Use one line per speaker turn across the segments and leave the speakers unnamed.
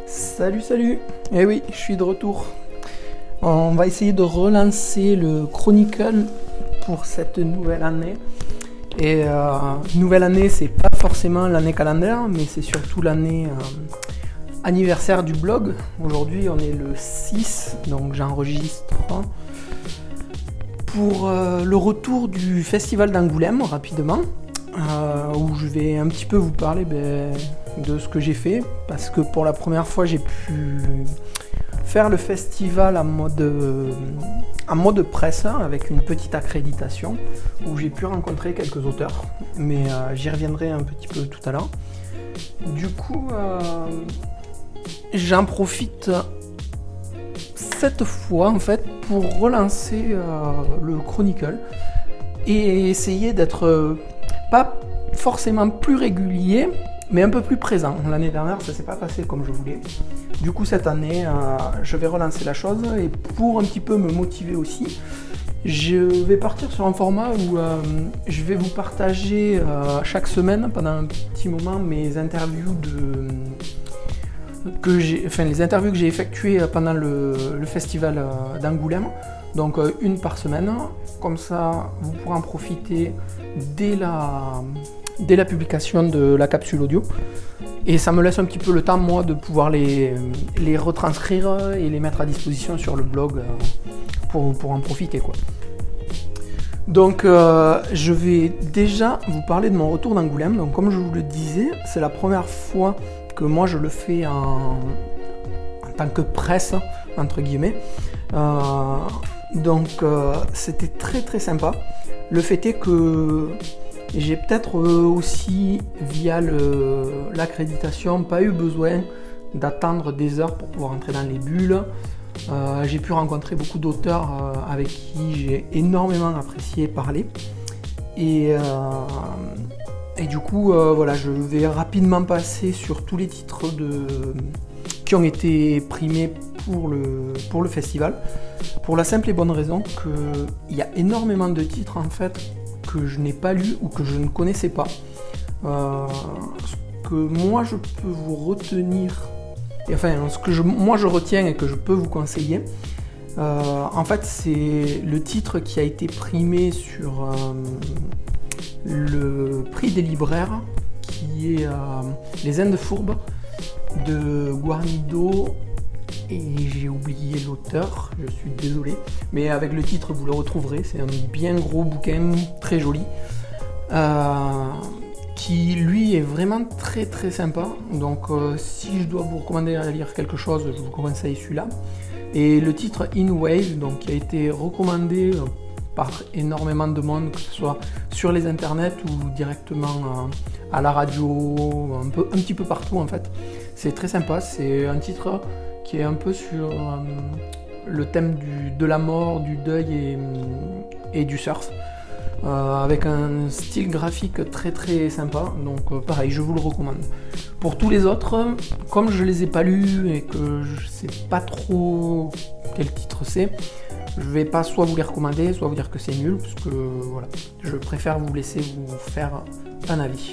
Salut. Eh oui, je suis de retour. On va essayer de relancer le Chronicle pour cette nouvelle année. Et nouvelle année, c'est pas forcément l'année calendaire, mais c'est surtout l'année anniversaire du blog. Aujourd'hui, on est le 6, donc j'enregistre pour le retour du festival d'Angoulême, rapidement, où je vais un petit peu vous parler de ce que j'ai fait, parce que pour la première fois, j'ai pu faire le festival en mode presse, avec une petite accréditation, où j'ai pu rencontrer quelques auteurs, mais j'y reviendrai un petit peu tout à l'heure. Du coup, j'en profite cette fois en fait pour relancer le Chronicle et essayer d'être pas forcément plus régulier, mais un peu plus présent. L'année dernière, ça s'est pas passé comme je voulais. Du coup, cette année, je vais relancer la chose, et pour un petit peu me motiver aussi, je vais partir sur un format où je vais vous partager chaque semaine, pendant un petit moment, mes interviews les interviews que j'ai effectuées pendant le festival d'Angoulême. Donc une par semaine, comme ça vous pourrez en profiter dès la publication de la capsule audio. Et ça me laisse un petit peu le temps, moi, de pouvoir les retranscrire et les mettre à disposition sur le blog pour en profiter, quoi. Donc je vais déjà vous parler de mon retour d'Angoulême. Donc comme je vous le disais, c'est la première fois que moi je le fais en tant que presse, entre guillemets. Donc c'était très très sympa. Le fait est que j'ai peut-être aussi, via l'accréditation, pas eu besoin d'attendre des heures pour pouvoir entrer dans les bulles. J'ai pu rencontrer beaucoup d'auteurs avec qui j'ai énormément apprécié parler. Et du coup, voilà, je vais rapidement passer sur tous les titres qui ont été primés pour le festival, pour la simple et bonne raison qu'il y a énormément de titres en fait que je n'ai pas lus ou que je ne connaissais pas. Ce que moi je peux vous retenir, ce que moi je retiens et que je peux vous conseiller, en fait c'est le titre qui a été primé sur le prix des libraires, qui est Les Indes Fourbes de Guarnido, et j'ai oublié l'auteur, je suis désolé, mais avec le titre vous le retrouverez. C'est un bien gros bouquin très joli, qui lui est vraiment très très sympa. Donc si je dois vous recommander à lire quelque chose, je vous conseille celui-là. Et le titre In Wave, donc, qui a été recommandé par énormément de monde, que ce soit sur les internets ou directement à la radio, un petit peu partout en fait. C'est très sympa, c'est un titre qui est un peu sur le thème de la mort, du deuil et du surf, avec un style graphique très très sympa. Donc pareil, je vous le recommande. Pour tous les autres, comme je les ai pas lus et que je sais pas trop quel titre c'est, je vais pas soit vous les recommander, soit vous dire que c'est nul, parce que voilà, je préfère vous laisser vous faire un avis.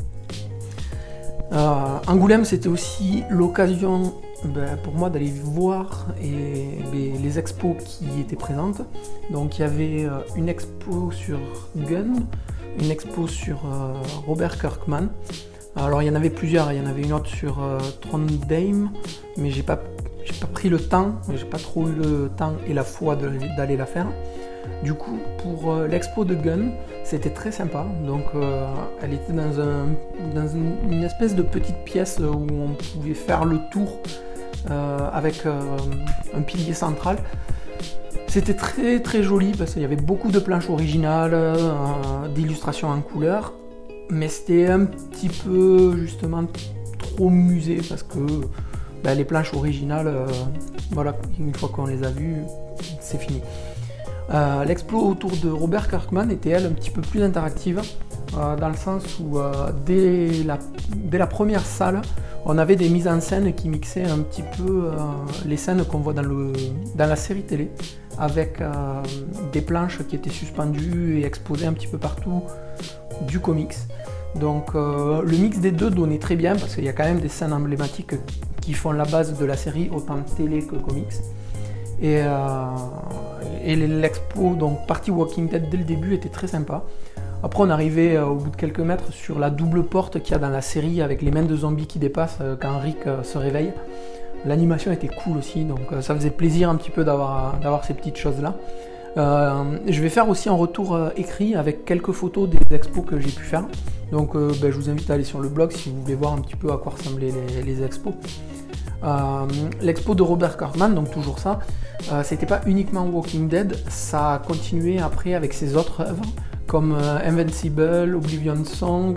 Angoulême, c'était aussi l'occasion pour moi d'aller voir les expos qui étaient présentes. Donc il y avait une expo sur Gunn, une expo sur Robert Kirkman. Alors il y en avait plusieurs, il y en avait une autre sur Trondheim, mais j'ai pas pris le temps, j'ai pas trop eu le temps et la foi d'aller la faire. Du coup, pour l'expo de Gunn, c'était très sympa. Donc elle était dans une espèce de petite pièce où on pouvait faire le tour avec un pilier central. C'était très très joli parce qu'il y avait beaucoup de planches originales, d'illustrations en couleur, mais c'était un petit peu justement trop musée, parce que les planches originales, voilà, une fois qu'on les a vues, c'est fini. L'expo autour de Robert Kirkman était, elle, un petit peu plus interactive, dans le sens où dès la première salle, on avait des mises en scène qui mixaient un petit peu les scènes qu'on voit dans la série télé, avec des planches qui étaient suspendues et exposées un petit peu partout du comics. Donc le mix des deux donnait très bien parce qu'il y a quand même des scènes emblématiques qui font la base de la série, autant télé que comics. Et l'expo, donc partie Walking Dead dès le début, était très sympa. Après on arrivait au bout de quelques mètres sur la double porte qu'il y a dans la série avec les mains de zombies qui dépassent quand Rick se réveille. L'animation était cool aussi, donc ça faisait plaisir un petit peu d'avoir ces petites choses-là. Je vais faire aussi un retour écrit avec quelques photos des expos que j'ai pu faire. Donc je vous invite à aller sur le blog si vous voulez voir un petit peu à quoi ressemblaient les expos. L'expo de Robert Kirkman, donc toujours ça, c'était pas uniquement Walking Dead, ça a continué après avec ses autres œuvres comme Invincible, Oblivion Song.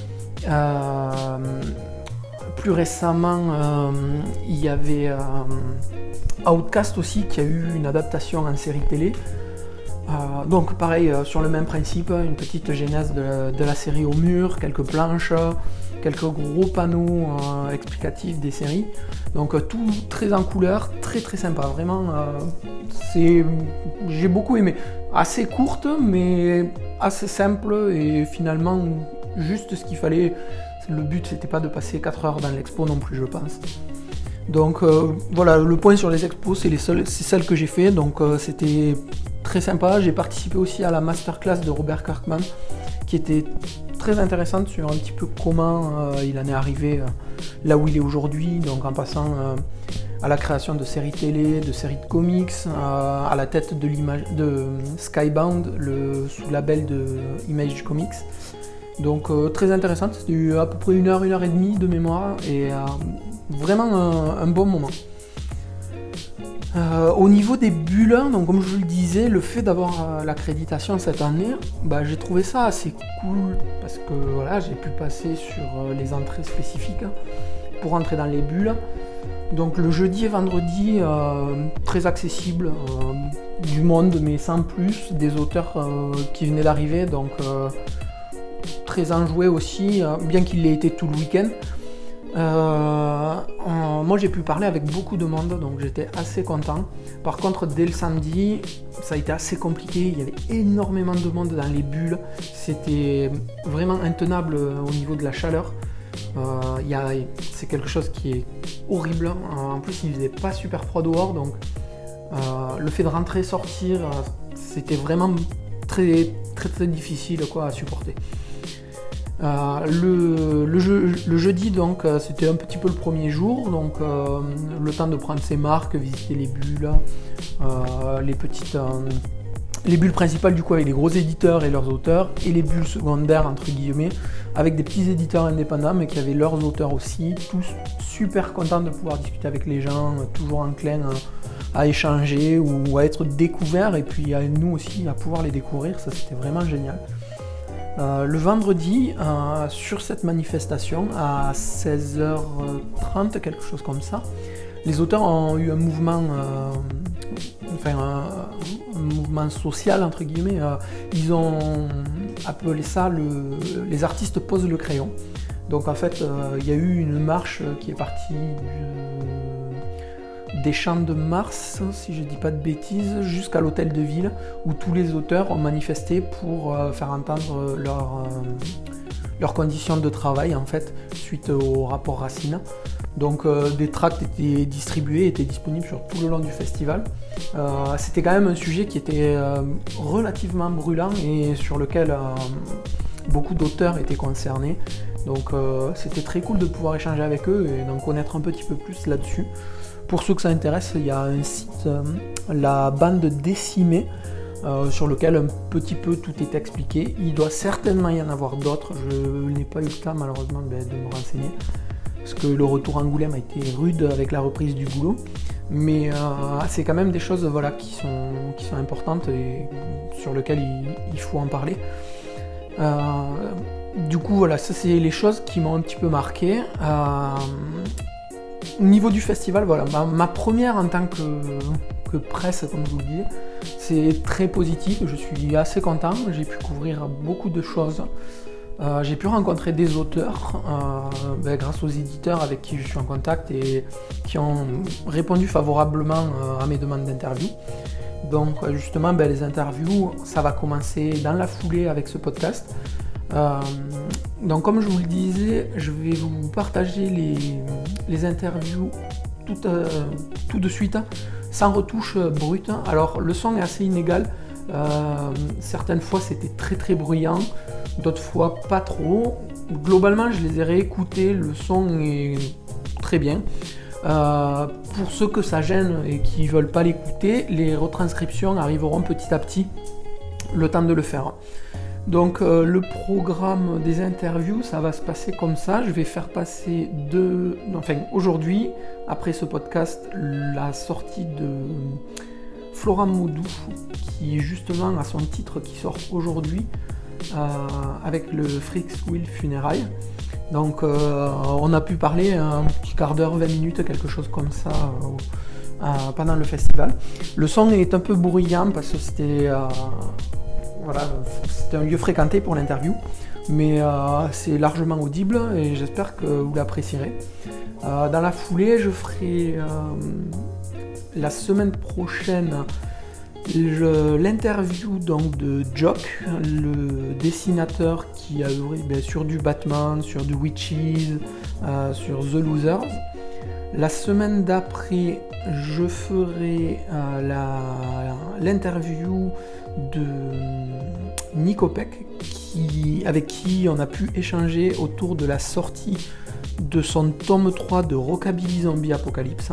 Plus récemment, il y avait Outcast aussi qui a eu une adaptation en série télé. Donc pareil, sur le même principe, une petite genèse de la série au mur, quelques planches, quelques gros panneaux explicatifs des séries. Donc tout très en couleur, très très sympa, vraiment. J'ai beaucoup aimé. Assez courte, mais assez simple et finalement juste ce qu'il fallait. Le but c'était pas de passer 4 heures dans l'expo non plus, je pense. Donc voilà, le point sur les expos, c'est celles que j'ai fait, donc c'était très sympa. J'ai participé aussi à la masterclass de Robert Kirkman, qui était très intéressante sur un petit peu comment il en est arrivé là où il est aujourd'hui, donc en passant à la création de séries télé, de séries de comics, à la tête de Skybound, le sous-label de Image Comics. Donc très intéressante, c'était à peu près 1 heure, 1 heure et demie de mémoire, et vraiment un bon moment. Au niveau des bulles, donc comme je vous le disais, le fait d'avoir l'accréditation cette année, j'ai trouvé ça assez cool parce que voilà, j'ai pu passer sur les entrées spécifiques pour entrer dans les bulles. Donc le jeudi et vendredi, très accessible, du monde mais sans plus, des auteurs qui venaient d'arriver, donc très enjoué aussi, bien qu'il ait été tout le week-end. Moi j'ai pu parler avec beaucoup de monde, donc j'étais assez content. Par contre dès le samedi ça a été assez compliqué, il y avait énormément de monde dans les bulles, c'était vraiment intenable au niveau de la chaleur. C'est quelque chose qui est horrible, en plus il faisait pas super froid dehors, donc le fait de rentrer sortir c'était vraiment très très très difficile à supporter. Le jeudi donc c'était un petit peu le premier jour, donc le temps de prendre ses marques, visiter les bulles, les bulles principales du coup avec les gros éditeurs et leurs auteurs, et les bulles secondaires entre guillemets avec des petits éditeurs indépendants mais qui avaient leurs auteurs aussi, tous super contents de pouvoir discuter avec les gens, toujours enclins à échanger ou à être découverts, et puis à nous aussi à pouvoir les découvrir, ça c'était vraiment génial. Le vendredi, sur cette manifestation, à 16h30, quelque chose comme ça, les auteurs ont eu un mouvement, un mouvement social, entre guillemets. Ils ont appelé ça les artistes posent le crayon. Donc en fait, il y a eu une marche qui est partie des Champs de Mars, si je dis pas de bêtises, jusqu'à l'hôtel de ville, où tous les auteurs ont manifesté pour faire entendre leurs conditions de travail en fait, suite au rapport Racine. Donc des tracts étaient distribués, étaient disponibles sur tout le long du festival. C'était quand même un sujet qui était relativement brûlant et sur lequel beaucoup d'auteurs étaient concernés. Donc c'était très cool de pouvoir échanger avec eux et d'en connaître un petit peu plus là-dessus. Pour ceux que ça intéresse, il y a un site, la bande décimée, sur lequel un petit peu tout est expliqué. Il doit certainement y en avoir d'autres, je n'ai pas eu le temps malheureusement de me renseigner, parce que le retour à Angoulême a été rude avec la reprise du boulot, mais c'est quand même des choses qui sont importantes et sur lesquelles il faut en parler. Du coup voilà, ça c'est les choses qui m'ont un petit peu marqué. Au niveau du festival, voilà, ma première en tant que presse, comme je vous le dis, c'est très positif, je suis assez content, j'ai pu couvrir beaucoup de choses. J'ai pu rencontrer des auteurs grâce aux éditeurs avec qui je suis en contact et qui ont répondu favorablement à mes demandes d'interview. Donc justement, les interviews, ça va commencer dans la foulée avec ce podcast. Donc comme je vous le disais, je vais vous partager les interviews tout de suite, sans retouche brute. Alors le son est assez inégal, certaines fois c'était très très bruyant, d'autres fois pas trop. Globalement je les ai réécoutés, le son est très bien. Pour ceux que ça gêne et qui ne veulent pas l'écouter, les retranscriptions arriveront petit à petit, le temps de le faire. Donc le programme des interviews, ça va se passer comme ça. Je vais faire passer aujourd'hui, après ce podcast, la sortie de Flora Modou, qui justement a son titre qui sort aujourd'hui, avec le Freaks Wheel Funérailles. Donc on a pu parler un petit quart d'heure, 20 minutes, quelque chose comme ça pendant le festival. Le son est un peu bruyant parce que c'était un lieu fréquenté pour l'interview, mais c'est largement audible et j'espère que vous l'apprécierez. Dans la foulée, je ferai la semaine prochaine l'interview donc de Jock, le dessinateur qui a œuvré sur du Batman, sur du Witches, sur The Losers. La semaine d'après, je ferai l'interview de Nico Peck, avec qui on a pu échanger autour de la sortie de son tome 3 de Rockabilly Zombie Apocalypse.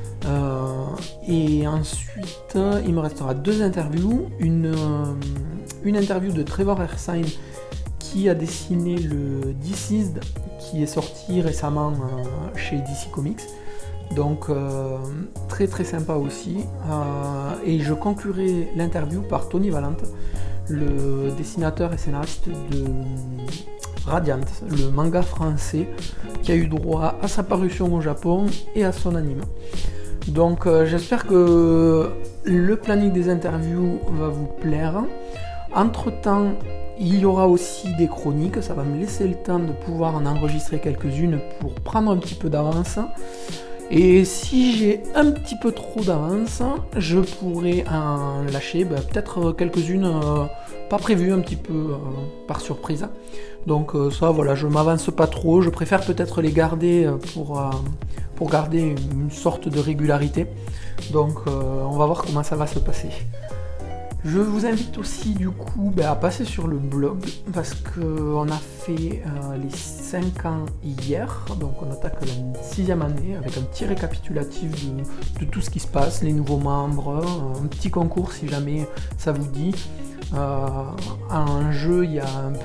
Et ensuite, il me restera 2 interviews. Une interview de Trevor Ersine qui a dessiné le Deceased qui est sorti récemment chez DC Comics. Donc très très sympa aussi. Et je conclurai l'interview par Tony Valente, le dessinateur et scénariste de Radiant, le manga français qui a eu droit à sa parution au Japon et à son anime. Donc j'espère que le planning des interviews va vous plaire. Entre temps, il y aura aussi des chroniques, ça va me laisser le temps de pouvoir en enregistrer quelques-unes pour prendre un petit peu d'avance. Et si j'ai un petit peu trop d'avance, je pourrais en lâcher peut-être quelques-unes pas prévues, un petit peu par surprise. Donc ça voilà, je m'avance pas trop, je préfère peut-être les garder pour garder une sorte de régularité. Donc on va voir comment ça va se passer. Je vous invite aussi du coup à passer sur le blog parce qu'on a fait les 5 ans hier, donc on attaque la 6e année avec un petit récapitulatif de tout ce qui se passe, les nouveaux membres, un petit concours si jamais ça vous dit. En jeu il y a un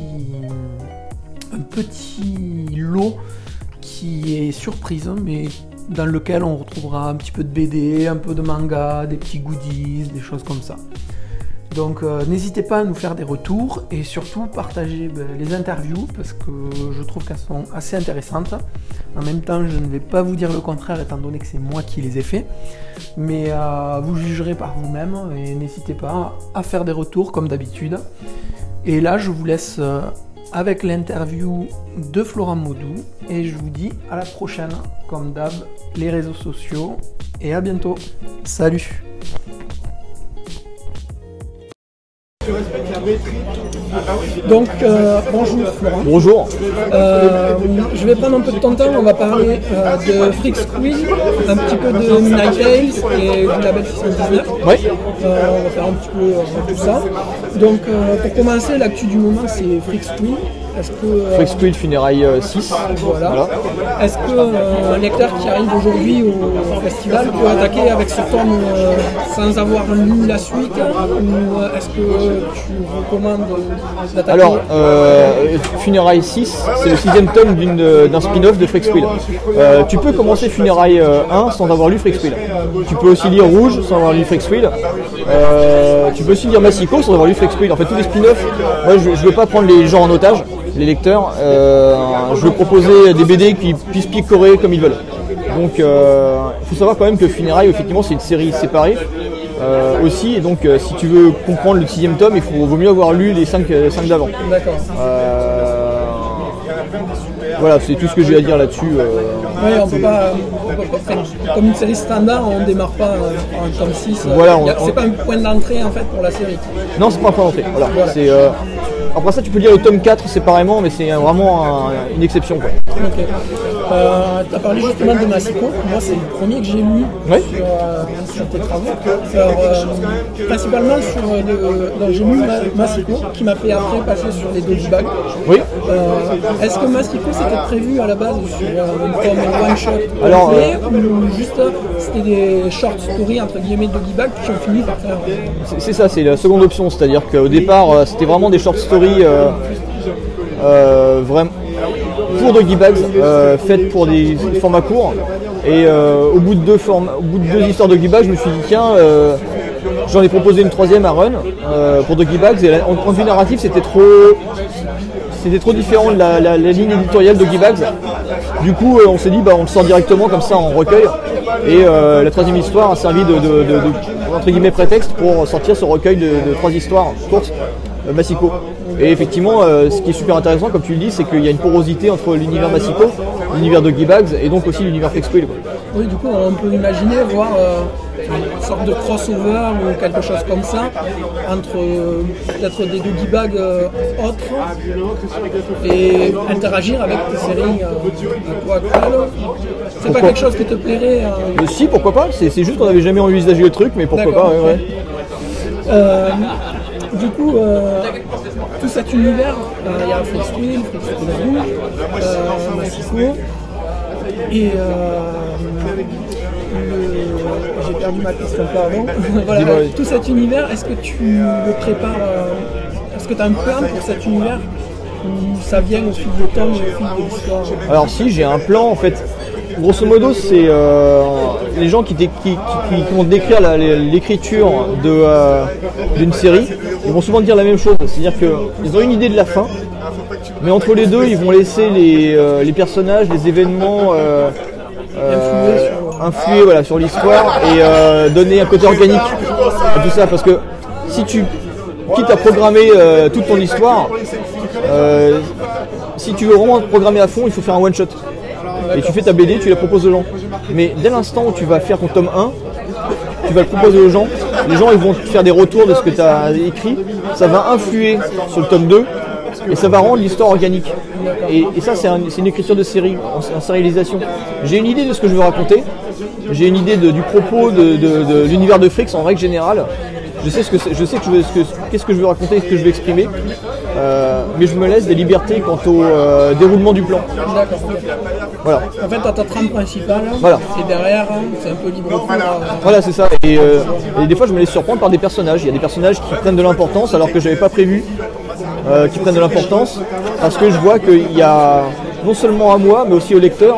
petit lot qui est surprise mais dans lequel on retrouvera un petit peu de BD, un peu de manga, des petits goodies, des choses comme ça. Donc n'hésitez pas à nous faire des retours et surtout partagez les interviews parce que je trouve qu'elles sont assez intéressantes. En même temps, je ne vais pas vous dire le contraire étant donné que c'est moi qui les ai fait. Mais vous jugerez par vous-même et n'hésitez pas à faire des retours comme d'habitude. Et là, je vous laisse avec l'interview de Flora Modou et je vous dis à la prochaine, comme d'hab, les réseaux sociaux et à bientôt. Salut! Donc bonjour Florent.
Bonjour.
Je vais prendre un peu de ton temps, on va parler de Freaks Quiz, un petit peu de Midnight Tales et du label 619.
Oui.
On va faire un petit peu tout ça. Donc pour commencer, l'actu du moment c'est Freaks Quiz.
Freaks Quiz Funérailles 6.
Voilà. Est-ce qu'un lecteur qui arrive aujourd'hui au festival peut attaquer avec ce tome sans avoir lu la suite ou est-ce que tu recommandes d'attaquer?
Alors, Funérailles 6, c'est le 6e tome d'un spin-off de Freaks Quiz. Tu peux commencer Funérailles 1 sans avoir lu Freaks Quiz. Tu peux aussi lire Rouge sans avoir lu Freaks Quiz. Tu peux aussi lire Massico sans avoir lu Freaks Quiz. En fait, tous les spin-offs, moi je ne veux pas prendre les gens en otage. Les lecteurs, je veux proposer des BD qui puissent picorer comme ils veulent. Donc il faut savoir quand même que Funérailles, effectivement, c'est une série séparée aussi, et donc si tu veux comprendre le 6e tome, vaut mieux avoir lu les 5 d'avant.
D'accord.
Voilà, c'est tout ce que j'ai à dire là-dessus.
Oui, on peut pas comme une série standard, on démarre pas en tome 6.
Voilà,
c'est pas un point d'entrée en fait pour la série.
Non, c'est pas un point d'entrée. Voilà. Après ça, tu peux lire le tome 4 séparément, mais c'est vraiment une exception, quoi.
Ok. Tu as parlé justement de Massico. Moi, c'est le premier que j'ai lu sur tes travaux. Alors, principalement j'ai lu Massico, qui m'a fait après passer sur les Doggy Bags.
Oui.
Est-ce que Massico c'était prévu à la base sur comme one shot
Alors,
ou juste c'était des short stories entre guillemets de Doggy Bags qui ont fini par faire.
C'est ça, c'est la seconde option, c'est-à-dire qu'au départ, c'était vraiment des short stories vraiment pour Doggy Bags, faites pour des formats courts. Et au bout de deux histoires de Doggy Bags, je me suis dit tiens, j'en ai proposé une troisième à Run pour Doggy Bags. Et en point de vue narratif, c'était trop différent de la ligne éditoriale de Doggy Bags. Du coup, on s'est dit on le sort directement comme ça en recueil. Et la troisième histoire a servi de entre guillemets prétexte pour sortir ce recueil de 3 histoires courtes, Massico. Et effectivement, ce qui est super intéressant, comme tu le dis, c'est qu'il y a une porosité entre l'univers Massico, l'univers de Doggy Bags et donc aussi l'univers Flexquill.
Oui, du coup, on peut imaginer voir une sorte de crossover ou quelque chose comme ça entre peut-être des Doggy Bags autres et interagir avec des séries actuelles. C'est pas quelque chose qui te plairait
Si, pourquoi pas. C'est juste qu'on n'avait jamais envisagé le truc, mais pourquoi pas. Ouais.
Du coup, tout cet univers, il y a Flexquill Rouge, Massico, et j'ai perdu ma piste un peu avant. Voilà, tout cet univers, est-ce que tu le prépares, est-ce que tu as un plan pour cet univers ou ça vient au fil de temps et au fil de l'histoire?
Alors si, j'ai un plan en fait. Grosso modo, c'est les gens qui vont décrire l'écriture d'une série, ils vont souvent dire la même chose, c'est-à-dire qu'ils ont une idée de la fin, mais entre les deux, ils vont laisser les personnages, les événements influer sur l'histoire et donner un côté organique à tout ça, parce que si tu quittes à programmer toute ton histoire, si tu veux vraiment te programmer à fond, il faut faire un one-shot. Et tu fais ta BD, tu la proposes aux gens. Mais dès l'instant où tu vas faire ton tome 1, tu vas le proposer aux gens. Les gens ils vont te faire des retours de ce que tu as écrit. Ça va influer sur le tome 2 et ça va rendre l'histoire organique. Et ça, c'est une écriture de série, en sérialisation. J'ai une idée de ce que je veux raconter. J'ai une idée du propos de l'univers de Frix en règle générale. Je sais qu'est-ce que je veux raconter, ce que je veux exprimer. Mais je me laisse des libertés quant au déroulement du plan.
D'accord.
Voilà.
En fait, tu as ta trame principale,
voilà.
Et derrière, c'est un peu libre.
Voilà, c'est ça. Et des fois, je me laisse surprendre par des personnages. Il y a des personnages qui prennent de l'importance alors que je n'avais pas prévu qui prennent de l'importance, parce que je vois qu'il y a, non seulement à moi, mais aussi au lecteur,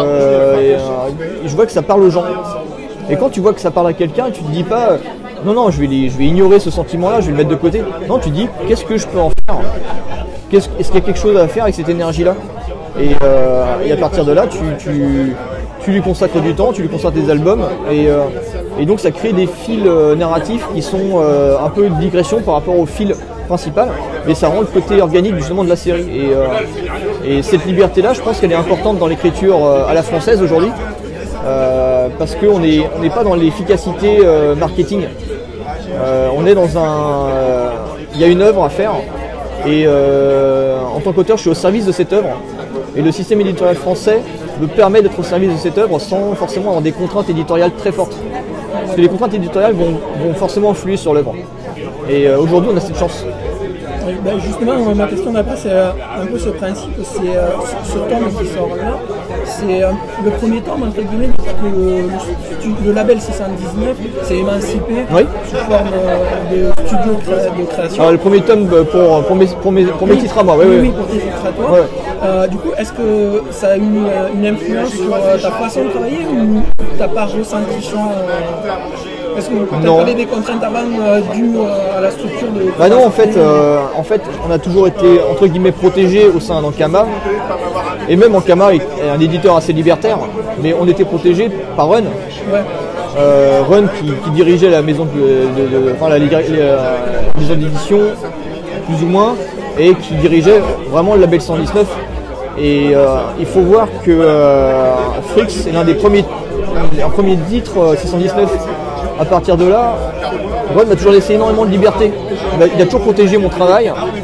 je vois que ça parle aux gens. Et quand tu vois que ça parle à quelqu'un, tu te dis pas non, je vais ignorer ce sentiment-là, je vais le mettre de côté. Non, tu te dis qu'est-ce que je peux en faire ? Est-ce qu'il y a quelque chose à faire avec cette énergie-là ? Et à partir de là, tu lui consacres du temps, tu lui consacres des albums, et donc ça crée des fils narratifs qui sont un peu de digression par rapport au fil principal, mais ça rend le côté organique justement de la série. Et cette liberté-là, je pense qu'elle est importante dans l'écriture à la française aujourd'hui. Parce qu'on n'est pas dans l'efficacité marketing. On est dans il y a une œuvre à faire et en tant qu'auteur je suis au service de cette œuvre, et le système éditorial français me permet d'être au service de cette œuvre sans forcément avoir des contraintes éditoriales très fortes, parce que les contraintes éditoriales vont forcément influer sur l'œuvre, et aujourd'hui on a cette chance.
Justement, ma question d'après, c'est un peu ce principe, c'est ce tome qui sort là, c'est le premier tome, entre guillemets, que le label 619 s'est émancipé sous forme de studio de création.
Alors, le premier tome pour mes titres à moi,
oui, pour tes titres à toi. Ouais. Du coup, est-ce que ça a eu une influence sur ta façon de travailler ou t'as pas ressenti ça Est-ce que tu as parlé des contraintes avant dues à la structure de...
non, en fait, on a toujours été entre guillemets protégés au sein d'Ankama, et même Ankama est un éditeur assez libertaire, mais on était protégés par Run.
Ouais.
Run qui dirigeait la maison la maison d'édition plus ou moins, et qui dirigeait vraiment le label 119. Et il faut voir que Frix est l'un des premiers titres 619. À partir de là, Run m'a toujours laissé énormément de liberté. Il a toujours protégé mon travail.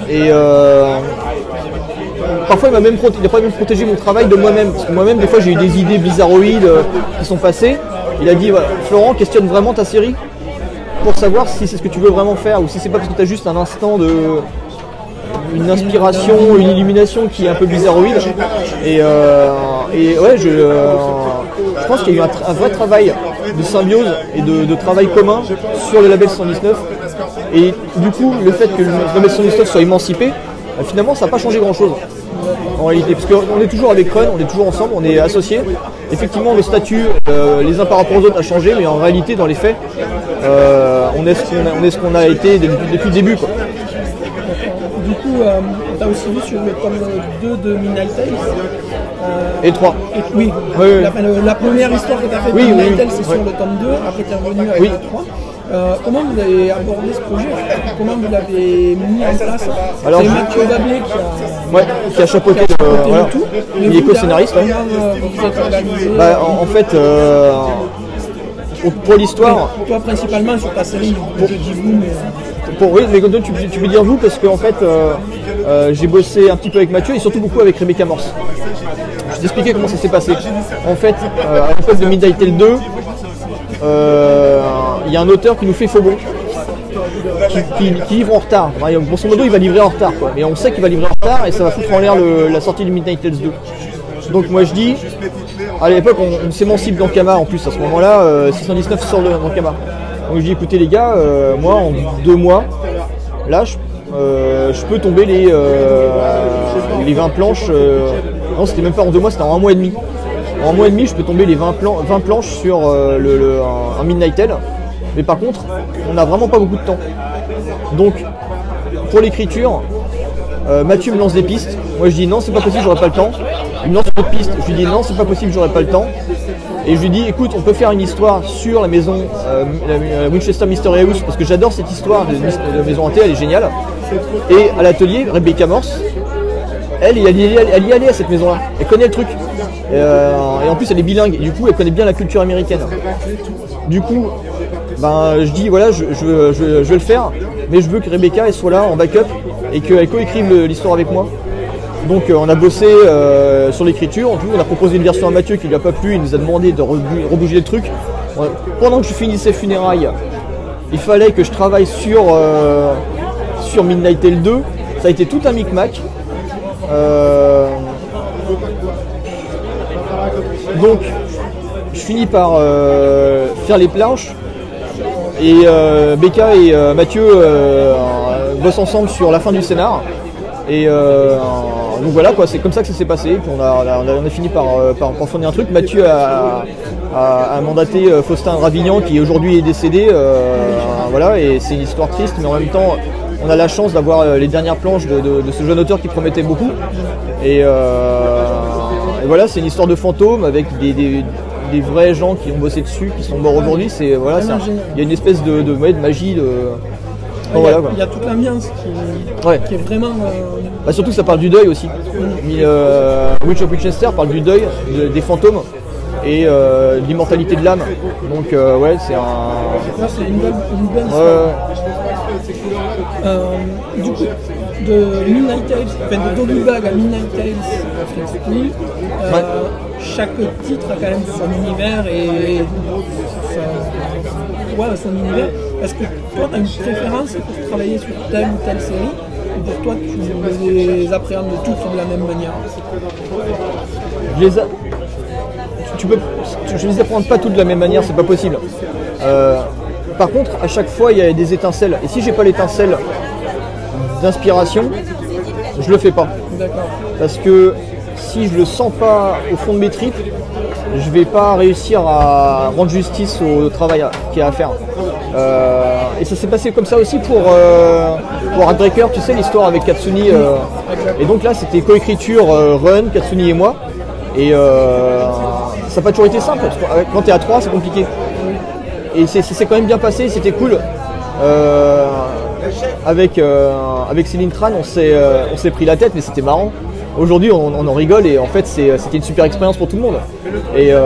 Et parfois il n'a pas même protégé mon travail de moi-même. Parce que moi-même, des fois, j'ai eu des idées bizarroïdes qui sont passées. Il a dit voilà, Florent, questionne vraiment ta série pour savoir si c'est ce que tu veux vraiment faire ou si c'est pas parce que tu as juste un instant une inspiration, une illumination qui est un peu bizarroïde. Et ouais, je pense qu'il y a eu un vrai travail de symbiose et de travail commun sur le label 119. Et du coup, le fait que le label 119 soit émancipé, finalement, ça n'a pas changé grand-chose. En réalité, parce qu'on est toujours avec Run, on est toujours ensemble, on est associés. Effectivement, le statut, les uns par rapport aux autres, a changé, mais en réalité, dans les faits, on est ce qu'on a été depuis le début, quoi.
Du coup, tu as aussi vu sur le tome 2 de Midnight Tales.
Et 3.
Oui, la première histoire que tu as faite de Midnight Tales, c'est sur le tome 2, après tu es revenu avec le 3. Comment vous avez abordé ce projet? Comment vous l'avez mis en place?
Alors,
c'est Mathieu Dablé
qui a chapeauté
le tout.
Il est co-scénariste.
Comment vous êtes organisé?
En fait, pour l'histoire...
Toi principalement sur ta série, je dis vous, mais...
Oui, mais tu peux dire vous parce qu'en fait, j'ai bossé un petit peu avec Mathieu et surtout beaucoup avec Rebecca Morse. Je vais t'expliquer comment ça s'est passé. En fait, à l'époque de Midnight Tale 2, il y a un auteur qui nous fait faux bon, qui livre en retard. Grosso modo, il va livrer en retard, quoi. Mais on sait qu'il va livrer en retard et ça va foutre en l'air la sortie de Midnight Tales 2. Donc moi je dis, à l'époque on s'émancipe d'Ankama en plus à ce moment-là, 619 sort de d'Ankama. Donc je dis écoutez les gars, moi en 2 mois, là je peux tomber les 20 planches, non c'était même pas en 2 mois, c'était en 1 mois et demi. En 1 mois et demi je peux tomber les 20 planches sur un Midnight Tale, mais par contre on n'a vraiment pas beaucoup de temps. Donc pour l'écriture, Mathieu me lance des pistes, moi je dis non c'est pas possible, j'aurai pas le temps. Il me lance d'autres pistes, je lui dis non c'est pas possible, j'aurai pas le temps. Et je lui dis écoute on peut faire une histoire sur la maison Winchester Mystery House parce que j'adore cette histoire de maison hantée, elle est géniale. Et à l'atelier, Rebecca Morse, elle y allait à cette maison là, elle connaît le truc. Et en plus elle est bilingue et du coup elle connaît bien la culture américaine. Du coup je dis voilà je vais le faire, mais je veux que Rebecca elle soit là en backup et qu'elle coécrive l'histoire avec moi. Donc on a bossé sur l'écriture, on a proposé une version à Mathieu qui lui a pas plu, il nous a demandé de rebouger le truc. Pendant que je finissais Funérailles, il fallait que je travaille sur Midnight Tale 2, ça a été tout un micmac. Donc je finis par faire les planches et Becca et Mathieu bossent ensemble sur la fin du scénar. Et donc voilà quoi, c'est comme ça que ça s'est passé. Puis on a fini par fournir un truc. Mathieu a mandaté Faustin Ravignan qui aujourd'hui est décédé. Voilà, et c'est une histoire triste, mais en même temps on a la chance d'avoir les dernières planches de ce jeune auteur qui promettait beaucoup. Et voilà, c'est une histoire de fantôme avec des vrais gens qui ont bossé dessus, qui sont morts aujourd'hui. Il y a une espèce de magie. Il
y a toute l'ambiance qui est vraiment...
surtout ça parle du deuil aussi. Witch of Winchester parle du deuil, des fantômes et de l'immortalité de l'âme. Donc c'est un...
C'est une belle histoire. Du coup, de Midnight Tales, de Doggy Bag à Midnight Tales, chaque titre a quand même son univers et son univers. Est-ce que toi, tu as une préférence pour travailler sur telle ou telle série ou pour toi, tu les appréhendes toutes de la même manière?
Je les apprends pas toutes de la même manière, c'est pas possible. Par contre, à chaque fois, il y a des étincelles. Et si j'ai pas l'étincelle d'inspiration, je le fais pas.
D'accord.
Parce que si je le sens pas au fond de mes tripes, je vais pas réussir à rendre justice au travail qu'il y a à faire. Et ça s'est passé comme ça aussi pour Heartbreaker, tu sais l'histoire avec Katsuni. Et donc là c'était coécriture Run, Katsuni et moi. Et ça n'a pas toujours été simple, parce que quand tu es à 3 c'est compliqué. Et c'est quand même bien passé, c'était cool. Avec Céline Tran on s'est pris la tête mais c'était marrant. Aujourd'hui on en rigole et en fait c'était une super expérience pour tout le monde.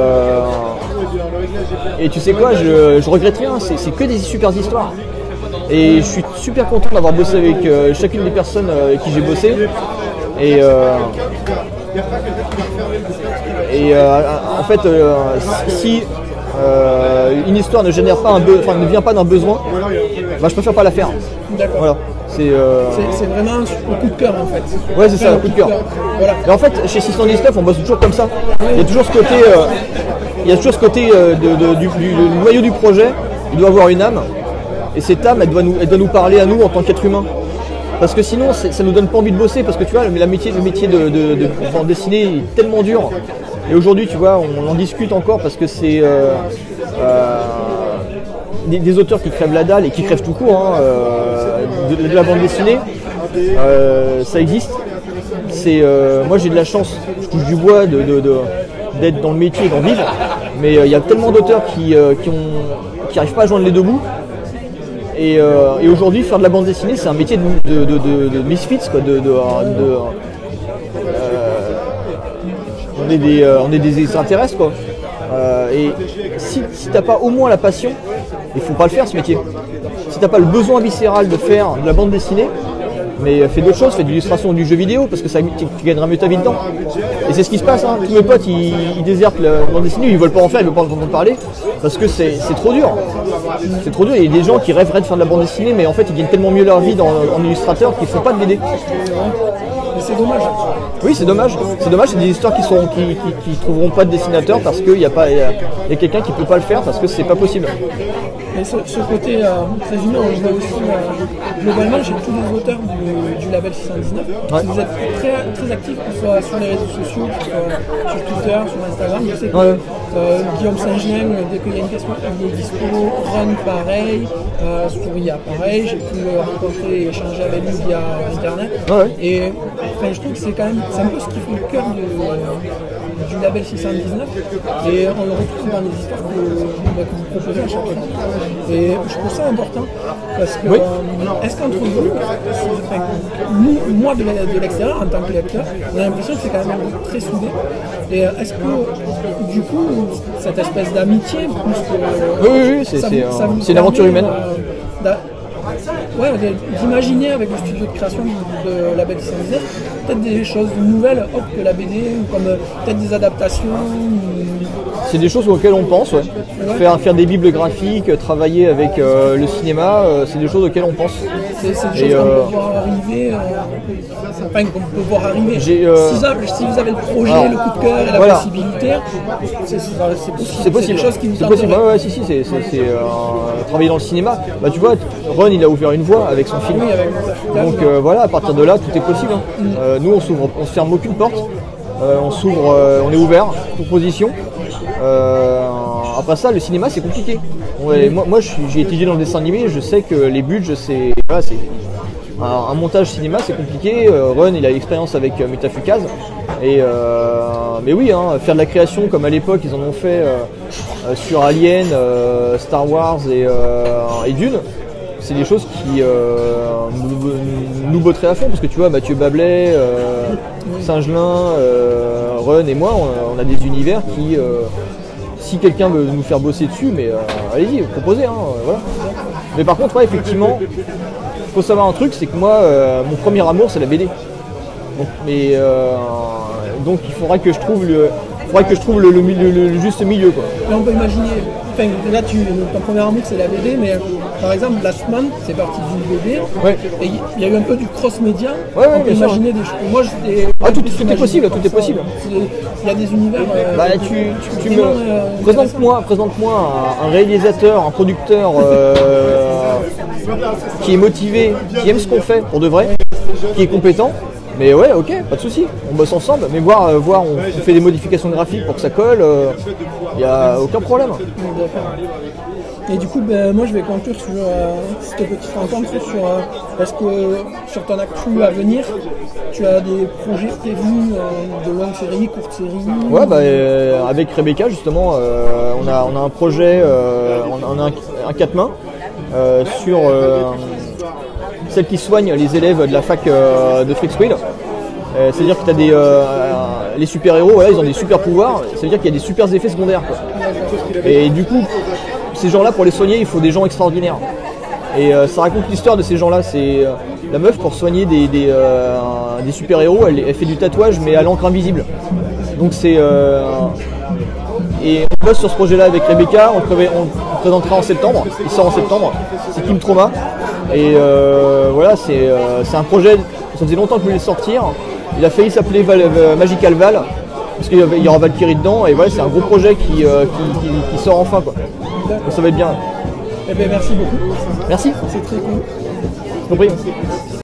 Et tu sais quoi, je regrette rien, c'est que des super histoires. Et je suis super content d'avoir bossé avec chacune des personnes avec qui j'ai bossé. Et en fait, si une histoire ne génère pas ne vient pas d'un besoin, bah, je préfère pas la faire.
D'accord.
Voilà.
C'est vraiment un coup de cœur en fait.
Ouais, c'est ça, un coup de cœur.
Voilà.
Et en fait, chez 619, on bosse toujours comme ça. Il y a toujours ce côté, du noyau du projet, il doit avoir une âme. Et cette âme, elle doit nous parler à nous en tant qu'être humain. Parce que sinon, ça nous donne pas envie de bosser. Parce que tu vois, le métier de bande dessinée est tellement dur. Et aujourd'hui, tu vois, on en discute encore parce que c'est des auteurs qui crèvent la dalle et qui crèvent tout court hein, de la bande dessinée. Ça existe. Moi, j'ai de la chance, je touche du bois d'être dans le métier et d'en vivre. Mais il y a tellement d'auteurs qui n'arrivent pas à joindre les deux bouts. Et aujourd'hui, faire de la bande dessinée, c'est un métier de misfits, quoi, on est des extraterrestres, quoi. Et si t'as pas au moins la passion, il faut pas le faire ce métier. Si t'as pas le besoin viscéral de faire de la bande dessinée, mais fais d'autres choses, fais de l'illustration du jeu vidéo parce que tu gagneras mieux ta vie dedans. Et c'est ce qui se passe, hein. Tous mes potes ils désertent la bande dessinée, ils veulent pas en faire, ils veulent pas en entendre parler parce que c'est trop dur. C'est trop dur, il y a des gens qui rêveraient de faire de la bande dessinée mais en fait ils gagnent tellement mieux leur vie en illustrateur qu'ils font pas de BD.
Mais c'est dommage.
Oui, c'est dommage. C'est dommage, c'est des histoires qui trouveront pas de dessinateur parce qu'il y a quelqu'un qui peut pas le faire parce que c'est pas possible.
Et ce côté très humain, je vois aussi globalement chez tous les auteurs du label 619.
Ouais.
Vous êtes très, très actifs, que ce soit sur les réseaux sociaux, que ce soit sur Twitter, sur Instagram. Je sais que Guillaume Saint-Gelin, dès qu'il y a une question, il est dispo. Ron, pareil. Souria, pareil. J'ai pu le rencontrer et échanger avec lui via Internet.
Ouais.
Et enfin, je trouve que c'est un peu ce qui fait le cœur du label 619 et on le retrouve dans les histoires que vous proposez à chaque fois. Et je trouve ça important parce que est-ce qu'entre vous, moi de l'extérieur en tant que lecteur, on a l'impression que c'est quand même un groupe très soudé. Et est-ce que du coup cette espèce d'amitié plus que
oui, c'est une aventure humaine.
D'imaginer avec le studio de création de la BD 619 peut-être des choses nouvelles autres que la BD, comme peut-être des adaptations.
C'est des choses auxquelles on pense, ouais. Faire des bibles graphiques, travailler avec le cinéma, c'est des choses auxquelles on pense.
C'est des choses qu'on peut voir arriver. Enfin, qu'on peut voir arriver. Si vous avez le projet, le coup de cœur et la possibilité, c'est possible.
C'est possible.
C'est des choses qui vous
c'est possible. Ouais, c'est travailler dans le cinéma. Bah, tu vois, Ron, il a ouvert une voie avec son film.
Oui, avec
donc voilà, à partir de là, tout est possible. Hein. Nous, on se ferme aucune porte. On est ouvert, proposition. Après ça, le cinéma, c'est compliqué. Moi, j'ai étudié dans le dessin animé, je sais que les budgets, c'est un montage cinéma, c'est compliqué. Ron, il a l'expérience avec Mutafukaz. Mais oui, hein, faire de la création comme à l'époque, ils en ont fait sur Alien, Star Wars et Dune. C'est des choses qui nous botteraient à fond parce que tu vois, Mathieu Bablet, Saint-Gelin, Ron et moi, on a des univers qui, si quelqu'un veut nous faire bosser dessus, mais allez-y, proposez, hein, voilà. Mais par contre, ouais, effectivement, il faut savoir un truc, c'est que moi, mon premier amour, c'est la BD. Donc il faudra que je trouve le juste milieu, quoi.
Là, on peut imaginer, enfin, là, ton premier amour, c'est la BD, mais par exemple, Last Man, c'est parti d'une BD,
ouais.
Et il y a eu un peu du cross-média.
Ouais,
on peut imaginer des choses. Moi,
tout est possible, tout est possible.
Il y a des univers.
Présente-moi un réalisateur, un producteur qui est motivé, qui aime ce qu'on fait pour de vrai, qui est compétent. Mais ouais, ok, pas de souci, on bosse ensemble, mais on fait des modifications graphiques pour que ça colle, il n'y a aucun problème.
Et du coup, moi je vais conclure sur cette petite rencontre est-ce que sur ton actu à venir, tu as des projets prévus de longues séries, courtes séries?
Ouais, avec Rebecca justement, on a un projet, on a un 4 mains sur celle qui soigne les élèves de la fac de Freakswheel. C'est-à-dire que tu as les super-héros, voilà, ils ont des super pouvoirs, ça veut dire qu'il y a des super effets secondaires, quoi. Et du coup, ces gens-là, pour les soigner, il faut des gens extraordinaires. Et ça raconte l'histoire de ces gens-là. C'est la meuf pour soigner des super-héros, elle fait du tatouage mais à l'encre invisible. Donc c'est et on bosse sur ce projet-là avec Rebecca, on le présentera en septembre, il sort en septembre, c'est Kim Trauma. Et voilà, c'est un projet, ça faisait longtemps que je voulais le sortir, il a failli s'appeler Magical Val, parce qu'il y aura Valkyrie dedans, et voilà, c'est un gros projet qui sort enfin, quoi. Donc ça va être bien.
Eh bien merci beaucoup.
Merci.
C'est très cool.
Je t'en prie.